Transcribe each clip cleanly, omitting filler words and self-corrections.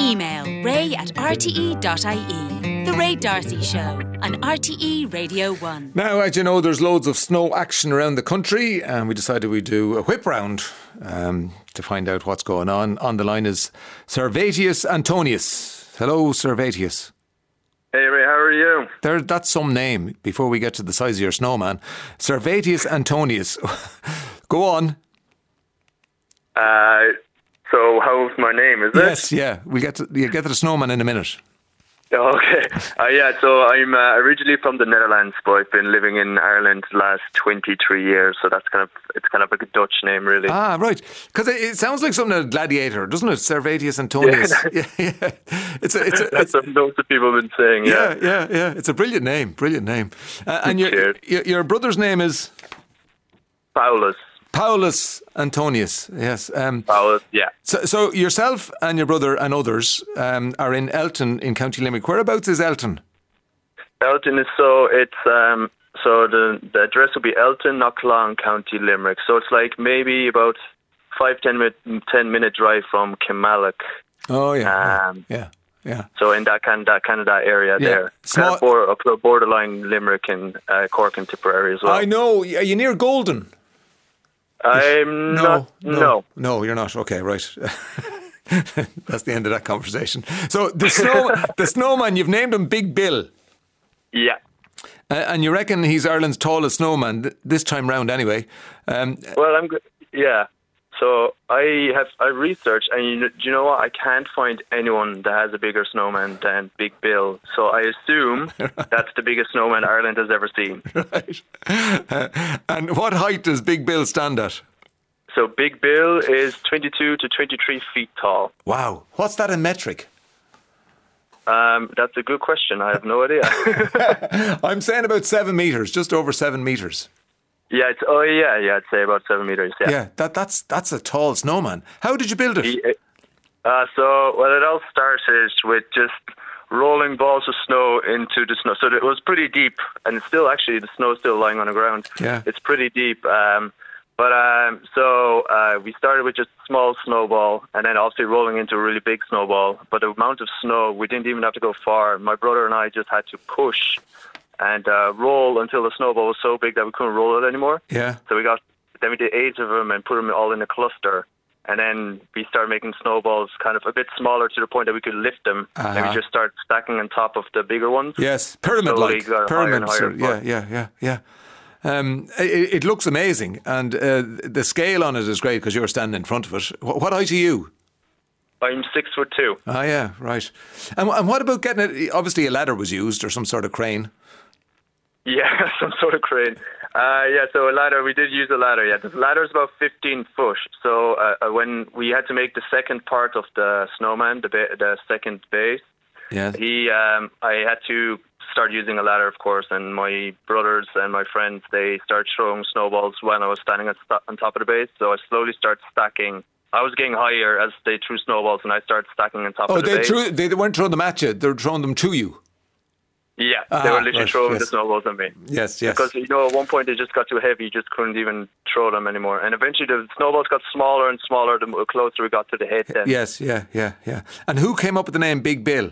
Email ray@rte.ie. The Ray D'Arcy Show on RTE Radio 1. Now, as you know, there's loads of snow action around the country, and we decided we'd do a whip round to find out what's going on. On the line is Servatius Antonius. Hello, Servatius. Hey Ray, how are you? That's some name before we get to the size of your snowman. Servatius Antonius. Go on. So how's my name, is it? Yes, yeah. You'll get to the snowman in a minute. Okay. So I'm originally from the Netherlands, but I've been living in Ireland the last 23 years, so it's kind of like a Dutch name, really. Ah, right. Because it sounds like something of Gladiator, doesn't it? Servatius Antonius. Yeah. That's what loads of people have been saying, yeah. Yeah. It's a brilliant name. And your brother's name is? Paulus Antonius, yes. Paulus, yeah. So yourself and your brother and others are in Elton in County Limerick. Whereabouts is Elton? Elton is the address will be Elton, Knocklang, County Limerick. So it's like maybe about 10 minute drive from Kilmallock. Oh yeah, yeah. So in that area there, Small, borderline Limerick and Cork and Tipperary as well. I know. Are you near Golden? I'm not. No, you're not. Okay, right. That's the end of that conversation. So the snowman, you've named him Big Bill. Yeah. And you reckon he's Ireland's tallest snowman this time round, anyway? Well, I'm good. Yeah. So I researched, and do you know what? I can't find anyone that has a bigger snowman than Big Bill. So I assume that's the biggest snowman Ireland has ever seen. Right. And what height does Big Bill stand at? So Big Bill is 22 to 23 feet tall. Wow. What's that in metric? That's a good question. I have no idea. I'm saying about 7 metres, just over 7 metres. Yeah, I'd say about 7 meters. Yeah, that's a tall snowman. How did you build it? It all started with just rolling balls of snow into the snow. So it was pretty deep, and it's still actually the snow's still lying on the ground. Yeah, it's pretty deep. So we started with just a small snowball, and then obviously rolling into a really big snowball. But the amount of snow, we didn't even have to go far. My brother and I just had to push and roll until the snowball was so big that we couldn't roll it anymore. Yeah. So we did 8 of them and put them all in a cluster. And then we started making snowballs kind of a bit smaller to the point that we could lift them. And we just started stacking on top of the bigger ones. Yes, pyramid-like. Pyramid, Yeah. It looks amazing. And the scale on it is great because you're standing in front of it. What height are you? I'm 6'2". Ah, yeah, right. And what about getting it? Obviously a ladder was used or some sort of crane. Yeah, some sort of crane. So a ladder, we did use a ladder. Yeah, the ladder is about 15 foot. So when we had to make the second part of the snowman, the second base, I had to start using a ladder, of course. And my brothers and my friends, they started throwing snowballs when I was standing on top of the base. So I slowly started stacking. I was getting higher as they threw snowballs, and I started stacking on top of the base. They weren't throwing them at you; they were throwing them to you. Yeah, they were literally throwing the snowballs at me. Yes. Because, at one point they just got too heavy, you just couldn't even throw them anymore. And eventually the snowballs got smaller and smaller the closer we got to the head then. Yes, yeah. And who came up with the name Big Bill?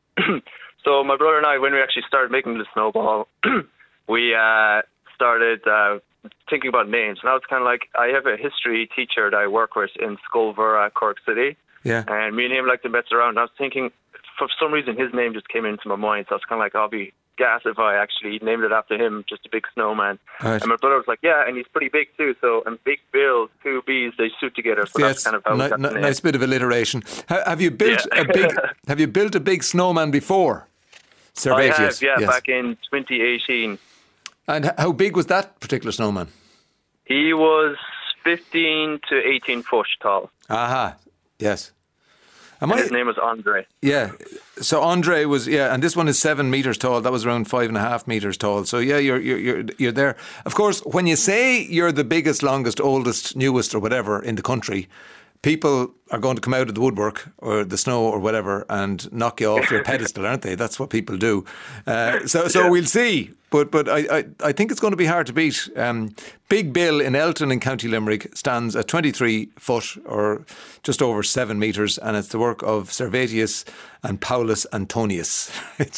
So my brother and I, when we actually started making the snowball, we started thinking about names. And I was kind of like, I have a history teacher that I work with in Skolvera, Cork City. Yeah. And me and him like to mess around. And I was thinking, for some reason, his name just came into my mind. So I was kind of like, I'll be gassed if I actually named it after him, just a big snowman. Right. And my brother was like, yeah, and he's pretty big too. So, and Big Bill, 2 B's, they suit together. So that's kind of how we got the name. Nice bit of alliteration. Have you built Have you built a big snowman before? Servatius? I have, back in 2018. And how big was that particular snowman? He was 15 to 18 foot tall. Aha, yes. And his name was Andre. Yeah. So Andre was, and this one is 7 metres tall. That was around 5.5 metres tall. So yeah, you're there. Of course, when you say you're the biggest, longest, oldest, newest or whatever in the country, people are going to come out of the woodwork or the snow or whatever and knock you off your pedestal, aren't they? That's what people do. So we'll see. But I think it's going to be hard to beat. Big Bill in Elton in County Limerick stands at 23 foot or just over 7 metres, and it's the work of Servatius and Paulus Antonius.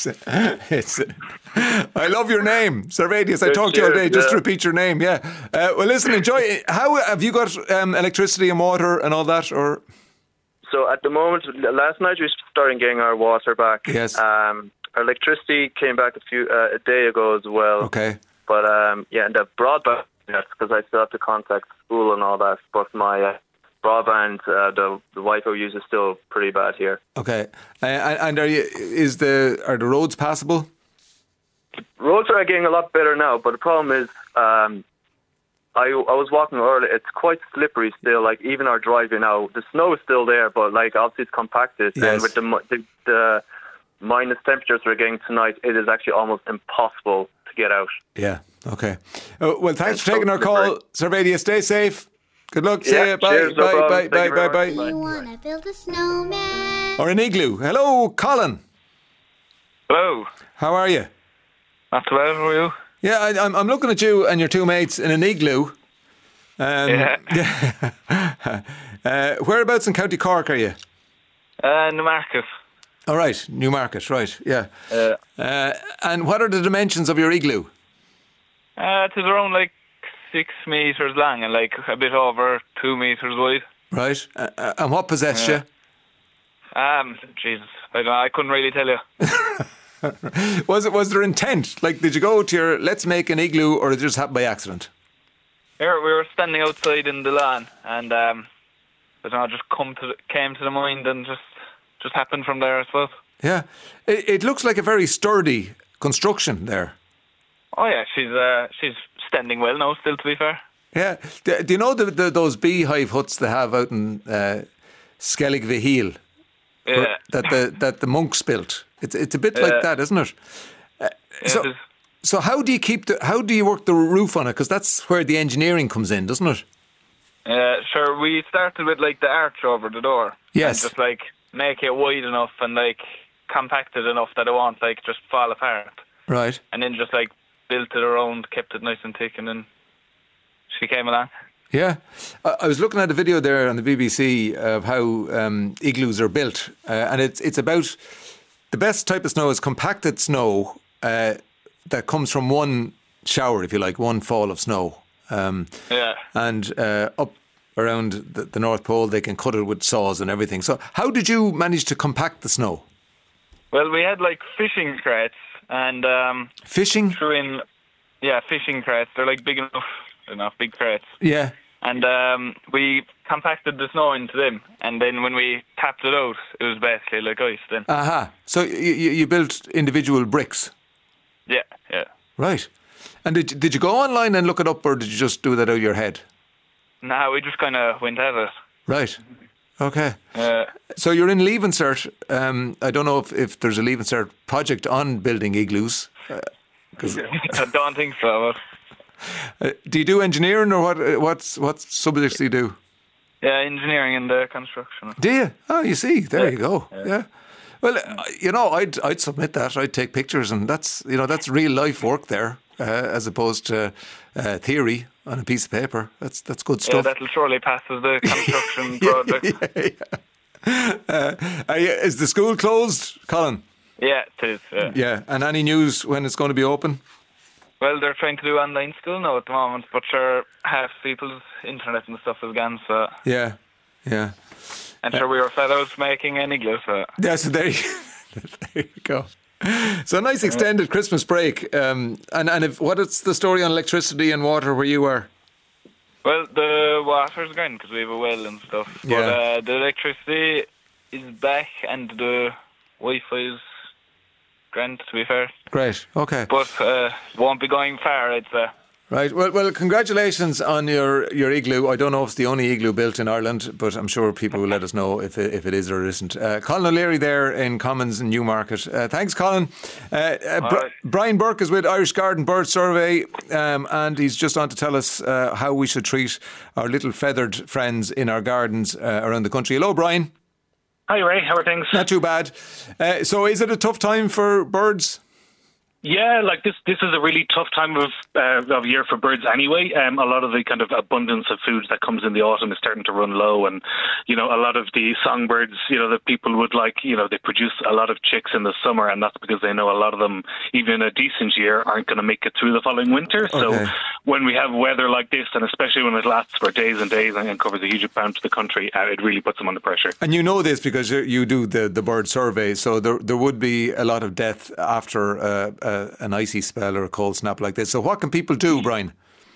I love your name, Servatius. I talked to you all day. Just to repeat your name, yeah. Well, listen, enjoy. How have you got electricity and water and all that? Or So at the moment, last night we started getting our water back. Yes. Our electricity came back a day ago as well. Okay. But and the broadband, because I still have to contact school and all that. But my broadband, the Wi-Fi use is still pretty bad here. Okay. And are the roads passable? Roads are getting a lot better now, but the problem is, I was walking earlier. It's quite slippery still. Like even our driving now, the snow is still there, but like obviously it's compacted. Yes. And with the minus temperatures we're getting tonight, it is actually almost impossible to get out. Yeah. Okay. Well, thanks for taking our call, Servatius. Stay safe. Good luck. See you. Bye. Cheers, no Bye. problem. Do you want to build a snowman? Or an igloo. Hello, Colin. Hello. How are you? Not too bad, how are you? Yeah, I'm looking at you and your two mates in an igloo. Whereabouts in County Cork are you? Newmarket. All right, Newmarket, right, yeah. And what are the dimensions of your igloo? It is around like 6 metres long and like a bit over 2 metres wide. Right, and what possessed you? Jesus, I couldn't really tell you. Was there intent? Like, did you go to your let's make an igloo, or did it just happen by accident? Here, we were standing outside in the lawn and just came to the mind and just happened from there, I suppose. Yeah, it looks like a very sturdy construction there. Oh yeah, she's standing well now, still, to be fair. Yeah, do you know those beehive huts they have out in Skellig Vihil? Yeah. That the monks built. It's a bit like that, isn't it? So how do you work the roof on it? Because that's where the engineering comes in, doesn't it? Sure. We started with like the arch over the door. Yes. And just like make it wide enough and like compacted enough that it won't like just fall apart. Right. And then just like built it around, kept it nice and thick, and then she came along. Yeah, I was looking at a video there on the BBC of how igloos are built, and it's about the best type of snow is compacted snow that comes from one shower, if you like, one fall of snow. And up around the North Pole, they can cut it with saws and everything. So, how did you manage to compact the snow? Well, we had like fishing crates and fishing. Fishing crates. They're like big enough, big crates. Yeah. And we compacted the snow into them, and then when we tapped it out, it was basically like ice then. Aha. So you built individual bricks? Yeah. Right. And did you go online and look it up, or did you just do that out of your head? No, we just kind of went at it. Right. Okay. So you're in Leaving Cert. I don't know if there's a Leaving Cert project on building igloos. I don't think so. Do you do engineering, or what subjects do you do? Yeah, engineering and construction. Do you? Oh, you see, there you go. Yeah. Well, I'd submit that. I'd take pictures, and that's real life work there, as opposed to theory on a piece of paper. That's good stuff. Yeah, that'll surely pass as the construction project. Is the school closed, Colin? Yeah, it is. Yeah. And any news when it's going to be open? Well, they're trying to do online school now at the moment, but sure, half people's internet and stuff is gone, so... Yeah. And sure, we were fed out making an igloo. So. Yeah, so there you go. So a nice extended Christmas break. And what's the story on electricity and water where you are? Well, the water's gone because we have a well and stuff. Yeah. But the electricity is back and the Wi-Fi is grand, to be fair. Great, okay. But won't be going far, I'd say. Right. Well, congratulations on your igloo. I don't know if it's the only igloo built in Ireland, but I'm sure people will let us know if it is or isn't. Colin O'Leary there in Commons in Newmarket. Thanks, Colin. Brian Burke is with Irish Garden Bird Survey, and he's just on to tell us how we should treat our little feathered friends in our gardens around the country. Hello, Brian. Hi, Ray. How are things? Not too bad. So is it a tough time for birds? Yeah, like this is a really tough time of year for birds anyway. A lot of the kind of abundance of food that comes in the autumn is starting to run low, and a lot of the songbirds, that people would like, they produce a lot of chicks in the summer, and that's because they know a lot of them, even in a decent year, aren't going to make it through the following winter. Okay. So when we have weather like this, and especially when it lasts for days and days and covers a huge amount of the country, it really puts them under pressure. And you know this because you do the bird survey, so there would be a lot of death after an icy spell or a cold snap like this. So what can people do, Brian?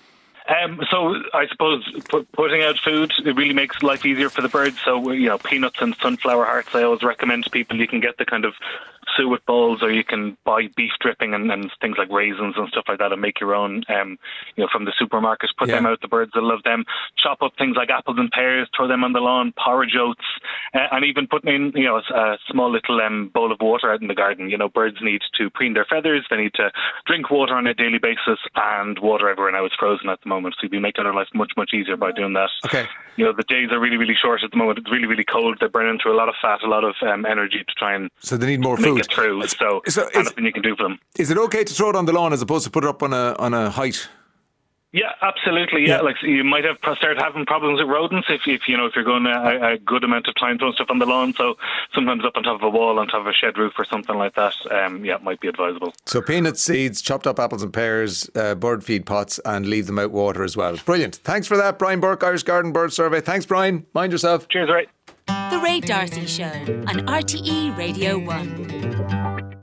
So I suppose putting out food, it really makes life easier for the birds. So, peanuts and sunflower hearts, I always recommend to people. You can get the kind of suet bowls, or you can buy beef dripping and things like raisins and stuff like that and make your own, from the supermarkets. Put them out, the birds will love them. Chop up things like apples and pears, throw them on the lawn, porridge oats, and even putting in, a small little bowl of water out in the garden. Birds need to preen their feathers, they need to drink water on a daily basis, and water everywhere now is frozen at the moment. So you'll be making their life much, much easier by doing that. Okay. The days are really, really short at the moment. It's really, really cold. They're burning through a lot of fat, a lot of energy to try and so they need more food. Get through. So nothing you can do for them. Is it okay to throw it on the lawn as opposed to put it up on a height? Yeah, absolutely. Yeah, like you might have start having problems with rodents if you're going a good amount of time throwing stuff on the lawn. So sometimes up on top of a wall, on top of a shed roof or something like that, it might be advisable. So peanuts, seeds, chopped up apples and pears, bird feed pots, and leave them out water as well. Brilliant. Thanks for that, Brian Burke, Irish Garden Bird Survey. Thanks, Brian. Mind yourself. Cheers, Ray. The Ray D'Arcy Show on RTE Radio 1.